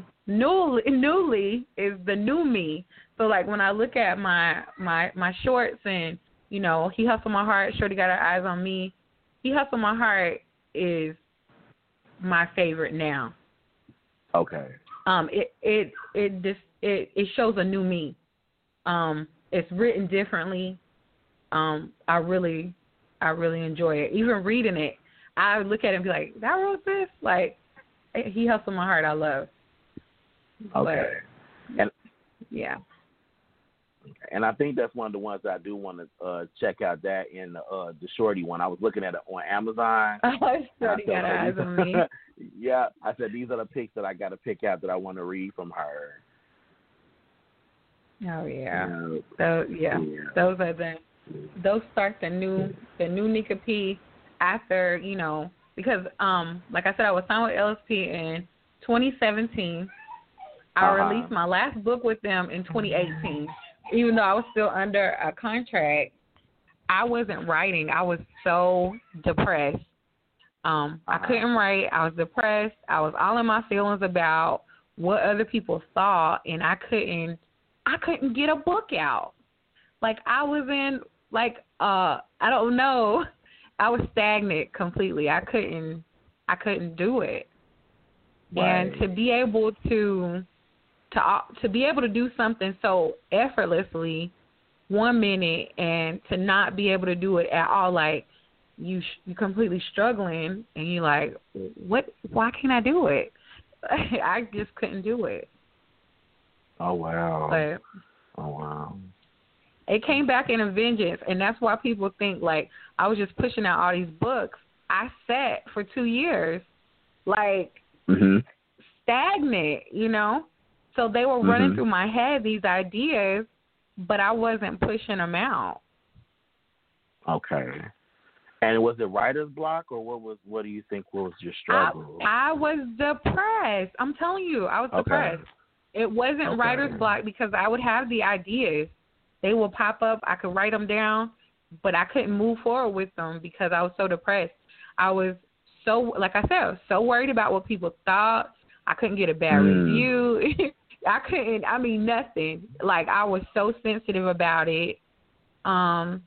Newly is the new me. So like when I look at my shorts and, you know, He Hustled My Heart, Shorty Got Her Eyes on Me, He Hustled My Heart is my favorite now. Okay. It shows a new me. It's written differently. I really enjoy it. Even reading it, I look at it and be like, "I wrote this." Like, He Hustled My Heart, I love. Okay. But, yeah. And I think that's one of the ones that I do want to check out. That and the Shorty one. I was looking at it on Amazon. Shorty Got Her Eyes on Me. Yeah, I said these are the picks that I got to pick out that I want to read from her. Oh yeah. So those are those start the new Nika P after, you know, because like I said, I was signed with LSP in 2017. I released my last book with them in 2018. Even though I was still under a contract, I wasn't writing. I was so depressed. I couldn't write. I was depressed. I was all in my feelings about what other people thought, and I couldn't get a book out. Like, I was in, like, I don't know. I was stagnant completely. I couldn't do it. Right. And to be able to be able to do something so effortlessly 1 minute and to not be able to do it at all, like you're completely struggling and you're like, why can't I do it? I just couldn't do it. Oh, wow. But it came back in a vengeance, and that's why people think, like, I was just pushing out all these books. I sat for 2 years, like, stagnant, you know? So they were running through my head, these ideas, but I wasn't pushing them out. Okay. And was it writer's block, or what do you think was your struggle? I was depressed. I'm telling you, I was depressed. It wasn't writer's block because I would have the ideas. They would pop up. I could write them down, but I couldn't move forward with them because I was so depressed. I was so, like I said, I was so worried about what people thought. I couldn't get a bad review. Nothing. Like, I was so sensitive about it. And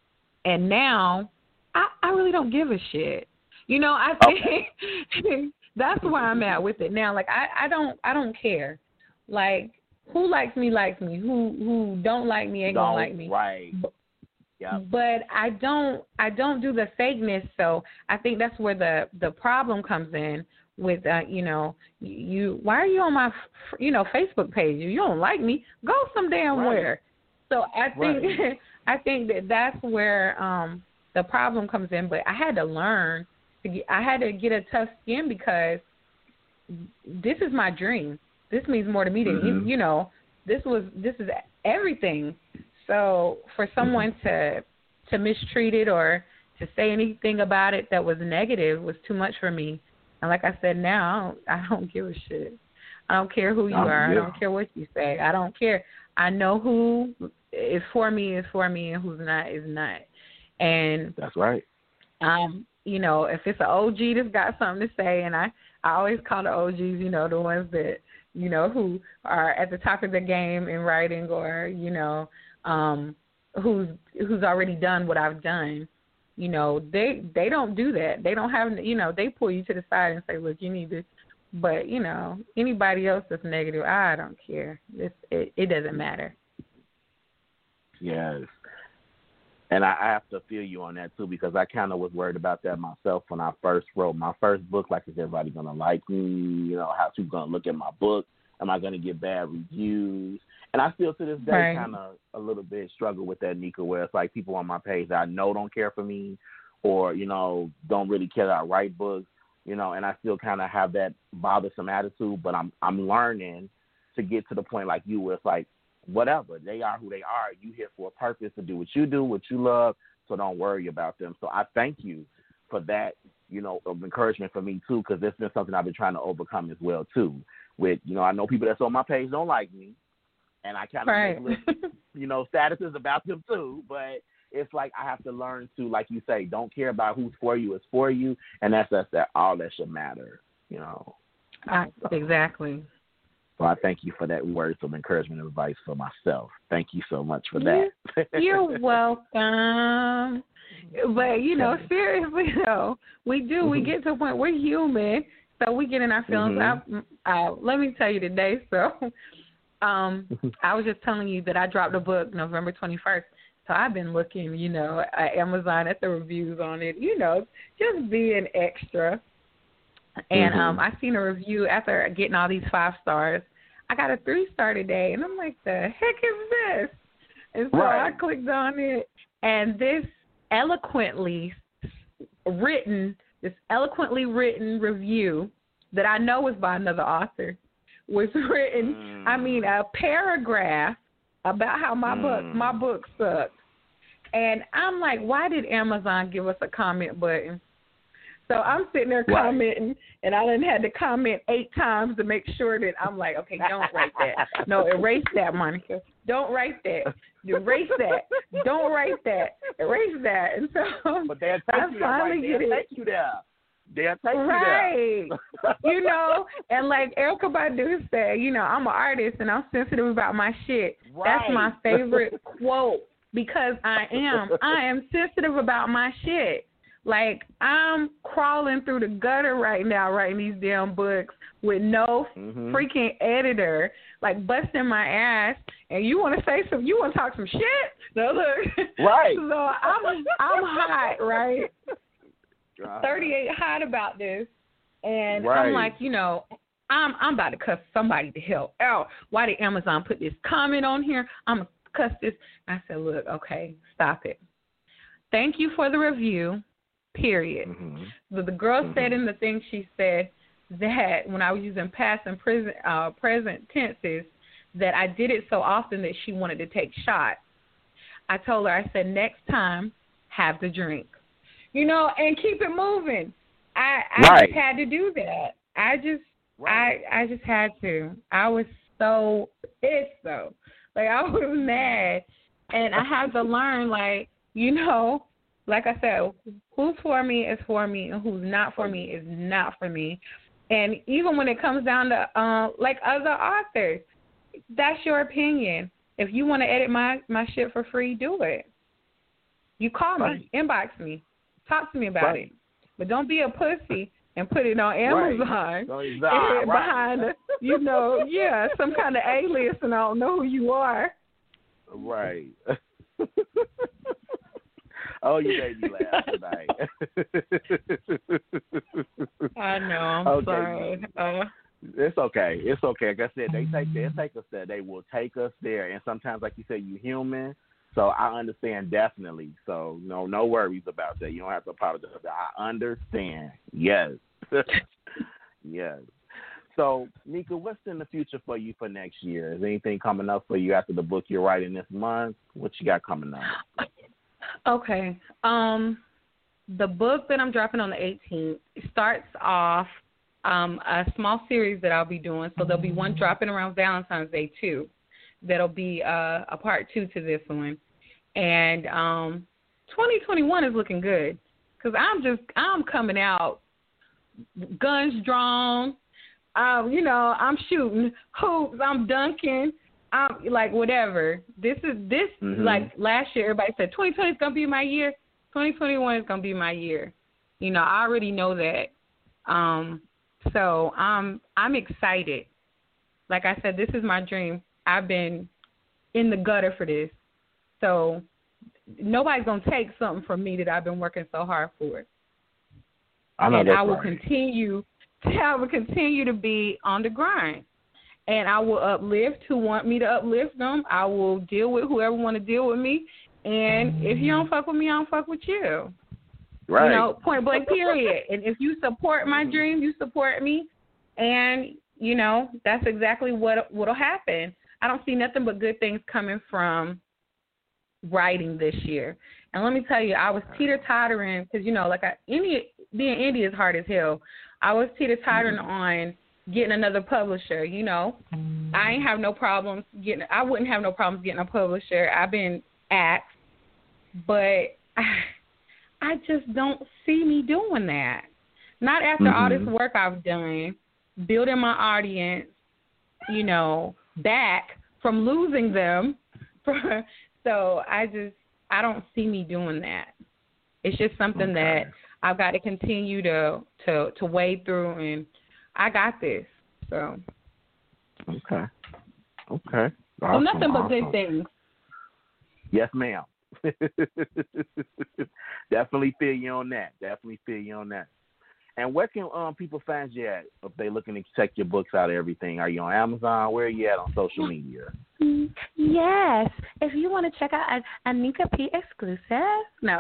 now I really don't give a shit. You know, I think that's where I'm at with it now. Like, I don't care. Like, who likes me. Who don't like me ain't gonna like me. Right. Yeah. But I don't do the fakeness. So I think that's where the problem comes in with you know, you. Why are you on my Facebook page? If you don't like me, go some damn where. So I think I think that's where the problem comes in. But I had to learn. I had to get a tough skin because this is my dream. This means more to me than you know. This is everything. So for someone to mistreat it or to say anything about it that was negative was too much for me. And like I said, now I don't give a shit. I don't care who you are. Yeah. I don't care what you say. I don't care. I know who is for me, and who's not is not. And that's right. You know, if it's an OG that's got something to say, and I always call the OGs, you know, the ones that, you know, who are at the top of the game in writing, or, you know, who's already done what I've done. You know, they don't do that. They don't have, you know, they pull you to the side and say, look, you need this. But, you know, anybody else that's negative, I don't care. It doesn't matter. Yes. And I have to feel you on that, too, because I kind of was worried about that myself when I first wrote my first book. Like, is everybody going to like me? You know, how's people going to look at my book? Am I going to get bad reviews? And I still, to this day, kind of a little bit struggle with that, Nika, where it's like people on my page that I know don't care for me, or, you know, don't really care that I write books, you know, and I still kind of have that bothersome attitude. But I'm learning to get to the point like you, where it's like, whatever, they are who they are. You here for a purpose to do what you do, what you love, so don't worry about them. So I thank you for that, you know, of encouragement for me, too, because it's been something I've been trying to overcome as well, too. With, you know, I know people that's on my page don't like me, and I kind of make little, you know, statuses about them, too, but it's like I have to learn to, like you say, don't care about who's for you, it's for you, and that's all that should matter, you know. Exactly. So I thank you for that words of encouragement and advice for myself. Thank you so much for that. You're welcome. But, you know, seriously, though, we get to a point, we're human, so we get in our feelings. Let me tell you today, so I was just telling you that I dropped a book November 21st. So I've been looking, you know, at Amazon at the reviews on it, you know, just being extra. And I seen a review after getting all these 5 stars. I got a 3-star today, and I'm like, the heck is this? And so I clicked on it, and this eloquently written review that I know was by another author was written, I mean, a paragraph about how my book sucked. And I'm like, why did Amazon give us a comment button? So I'm sitting there commenting, and I done had to comment 8 times to make sure that I'm like, okay, don't write that. No, erase that, Monica. Don't write that. Erase that. Don't write that. Erase that. And so but they'll take you there. They'll take you there. They'll take you there. You know, and like Erykah Badu said, you know, I'm an artist, and I'm sensitive about my shit. That's my favorite quote, because I am sensitive about my shit. Like, I'm crawling through the gutter right now writing these damn books with no freaking editor, like busting my ass. And you want to talk some shit? No, look. Right. So I'm hot, right? 38 hot about this. And I'm like, you know, I'm about to cuss somebody to hell out. Why did Amazon put this comment on here? I'm going to cuss this. I said, look, okay, stop it. Thank you for the review. Period. The girl said in the thing, she said that when I was using past and present tenses, that I did it so often that she wanted to take shots. I told her, I said, next time, have the drink. You know, and keep it moving. I just had to do that. I just had to. I was so pissed, though. Like, I was mad. And I had to learn, like, you know, like I said, who's for me is for me, and who's not for me is not for me. And even when it comes down to, like, other authors, that's your opinion. If you want to edit my shit for free, do it. You call me, inbox me, talk to me about it. But don't be a pussy and put it on Amazon behind, you know, some kind of alias, and I don't know who you are. Right. Oh, you made me laugh tonight. I know. I'm sorry. It's okay. It's okay. Like I said, they'll take us there. They will take us there. And sometimes, like you said, you're human. So I understand definitely. So no worries about that. You don't have to apologize. I understand. Yes. Yes. So, Nika, what's in the future for you for next year? Is anything coming up for you after the book you're writing this month? What you got coming up? Okay. The book that I'm dropping on the 18th starts off a small series that I'll be doing. So there'll be one dropping around Valentine's Day too. That'll be a part 2 to this one. And 2021 is looking good because I'm coming out guns drawn. I'm shooting hoops. I'm dunking. I'm like whatever. Like last year, everybody said 2020 is gonna be my year. 2021 is gonna be my year. I already know that. So I'm excited. Like I said, this is my dream. I've been in the gutter for this. So nobody's going to take something from me that I've been working so hard for. I know. And that's I will right. continue to be on the grind. And I will uplift who want me to uplift them. I will deal with whoever want to deal with me. And if you don't fuck with me, I don't fuck with you. Right. Point blank, period. And if you support my dream, you support me. And, that's exactly what'll happen. I don't see nothing but good things coming from writing this year. And let me tell you, I was teeter-tottering because, being indie is hard as hell. I was teeter-tottering on getting another publisher. I ain't have no problems I wouldn't have no problems getting a publisher. I've been asked, but I just don't see me doing that. Not after all this work I've done, building my audience, back from losing them. So I don't see me doing that. It's just something that I've got to continue to wade through, and I got this. So. Okay. Awesome, so nothing but good things. Yes, ma'am. Definitely feel you on that. And where can people find you at if they're looking to check your books out and everything? Are you on Amazon? Where are you at on social media? Yes. If you want to check out a Nika P exclusive. No.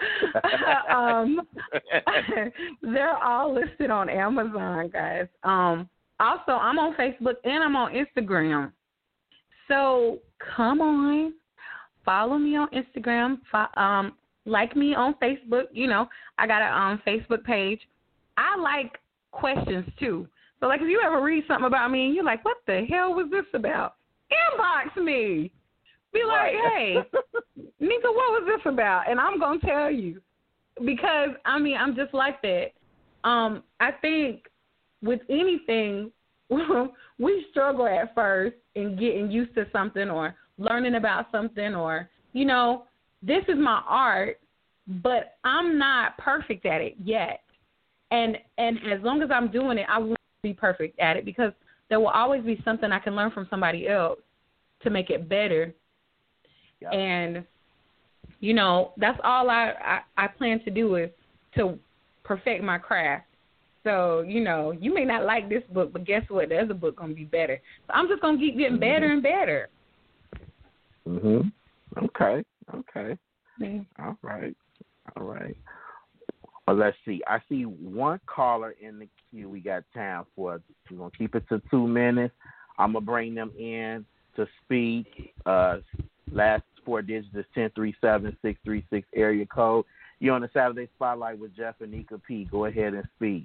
They're all listed on Amazon, guys. Also, I'm on Facebook and I'm on Instagram. So come on. Follow me on Instagram. Like me on Facebook. I got a Facebook page. I like questions, too. So, if you ever read something about me and you're like, what the hell was this about? Inbox me. Be like, hey, Nika, what was this about? And I'm going to tell you. Because, I'm just like that. I think with anything, we struggle at first in getting used to something or learning about something or, this is my art, but I'm not perfect at it yet. And as long as I'm doing it, I won't be perfect at it because there will always be something I can learn from somebody else to make it better. Yep. And, that's all I plan to do is to perfect my craft. So, you may not like this book, but guess what? The other book going to be better. So I'm just going to keep getting better and better. Okay. All right. Well, let's see. I see one caller in the queue we got time for. We're going to keep it to 2 minutes. I'm going to bring them in to speak. Last 4 digits is 1037-636 area code. You're on the Saturday Spotlight with Jeff and Nika P. Go ahead and speak.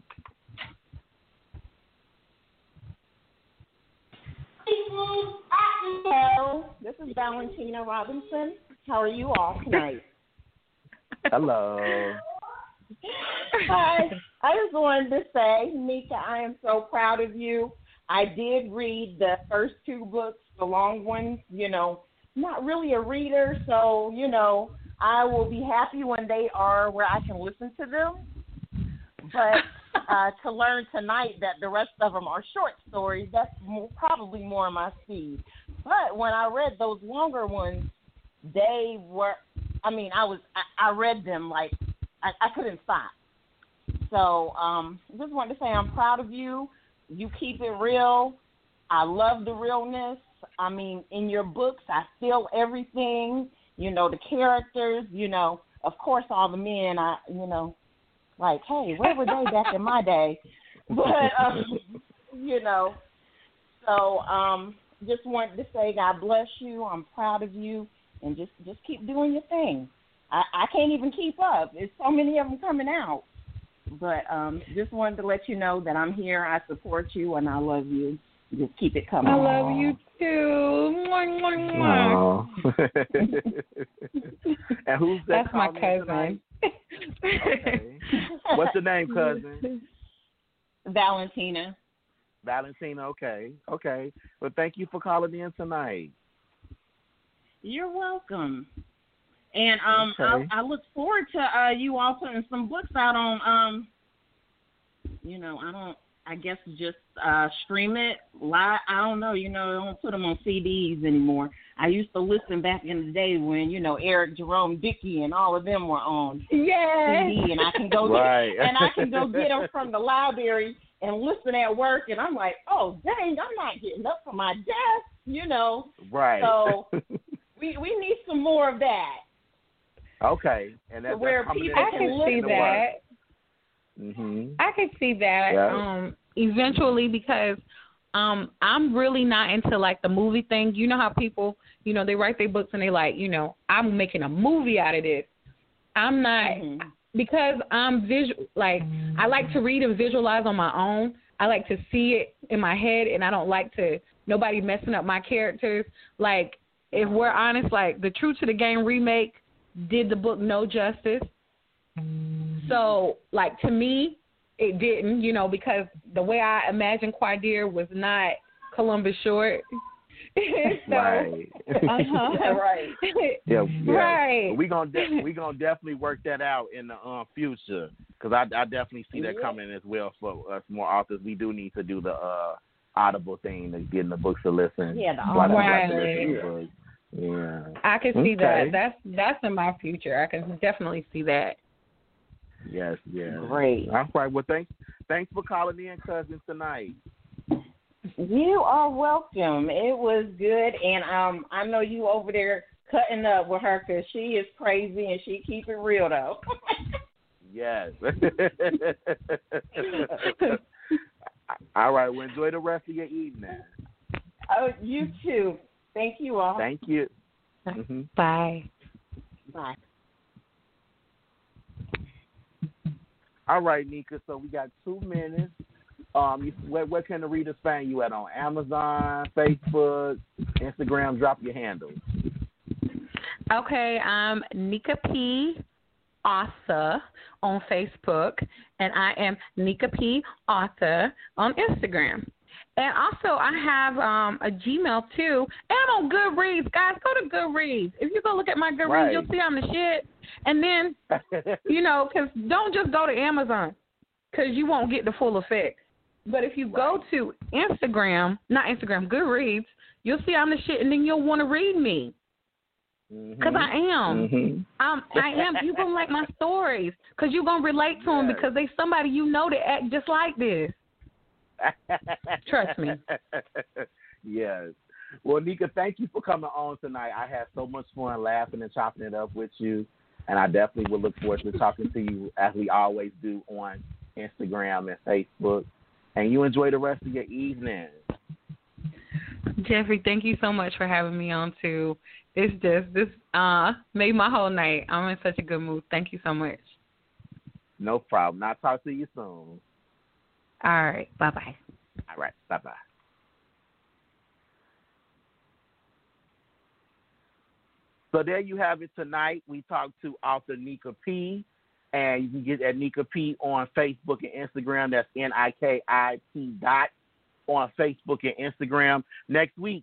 Hello, this is Valentina Robinson. How are you all tonight? Hello. Hi. I just wanted to say, Nika, I am so proud of you. I did read the first 2 books, the long ones, not really a reader, so, I will be happy when they are where I can listen to them. But to learn tonight that the rest of them are short stories, that's probably more my speed. But when I read those longer ones, they were, I read them like I couldn't stop. So just wanted to say I'm proud of you. You keep it real. I love the realness. In your books, I feel everything, the characters, of course, all the men, like, hey, where were they back in my day? But, so just wanted to say God bless you. I'm proud of you. And just keep doing your thing. I can't even keep up. There's so many of them coming out. But just wanted to let you know that I'm here. I support you, and I love you. Just keep it coming. I love you too. Mwah, mwah, mwah. And who's that? That's my cousin. Okay. What's the name, cousin? Valentina. Valentina, okay. Well, thank you for calling in tonight. You're welcome. And okay. I look forward to you all putting some books out on I guess just stream it live. I don't know, I don't put them on CDs anymore. I used to listen back in the day when, Eric Jerome Dickey and all of them were on CD, and I can go get them from the library and listen at work, and I'm like, oh dang, I'm not getting up from my desk, Right. So we need some more of that. Okay, and that's where coming people can see that. Mm-hmm. I could see that eventually, because I'm really not into like the movie thing. You know how people, they write their books and they like, I'm making a movie out of this. I'm not, because I'm I like to read and visualize on my own. I like to see it in my head, and I don't like nobody messing up my characters. Like, if we're honest, like the True to the Game remake did the book no justice. So, like, to me, it didn't, because the way I imagined Quadir was not Columbus Short. Right. Right. Yeah. Right. We gonna definitely work that out in the future, because I definitely see that coming as well for us more authors. We do need to do the Audible thing of getting the books to listen. Yeah, the Audible. Yeah. I can see that. That's in my future. I can definitely see that. Yes. Great. All right. Well, thanks for calling in, cousin, tonight. You are welcome. It was good, and I know you over there cutting up with her because she is crazy and she keep it real though. Yes. All right. Well, enjoy the rest of your evening. Oh, you too. Thank you all. Thank you. Mm-hmm. Bye. Bye. All right, Nika. So we got 2 minutes. Where can the readers find you at? On Amazon, Facebook, Instagram? Drop your handles. Okay, I'm Nika P. Author on Facebook, and I am Nika P. Author on Instagram. And also, I have a Gmail, too. And I'm on Goodreads. Guys, go to Goodreads. If you go look at my Goodreads, you'll see I'm the shit. And then, because don't just go to Amazon, because you won't get the full effect. But if you go to Goodreads, you'll see I'm the shit, and then you'll want to read me. Because I am. Mm-hmm. I am. You're going to like my stories, because you're going to relate to them, because they somebody that act just like this. Trust me. Yes. Well, Nika, thank you for coming on tonight. I had so much fun laughing and chopping it up with you, and I definitely will look forward to talking to you as we always do on Instagram and Facebook. And you enjoy the rest of your evening. Jeffrey, thank you so much for having me on too. This made my whole night. I'm in such a good mood. Thank you so much. No problem. I'll talk to you soon. All right. Bye-bye. All right. Bye-bye. So there you have it tonight. We talked to author Nika P. And you can get at Nika P on Facebook and Instagram. That's NIKIP on Facebook and Instagram. Next week,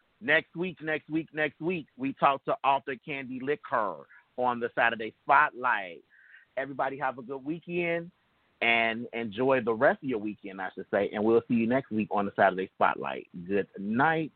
we talk to author Candy Licker on the Saturday Spotlight. Everybody have a good weekend and enjoy the rest of your weekend, I should say. And we'll see you next week on the Saturday Spotlight. Good night.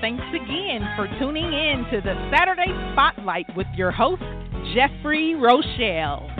thanks again for tuning in to the Saturday Spotlight with your host, Jeffrey Rochelle.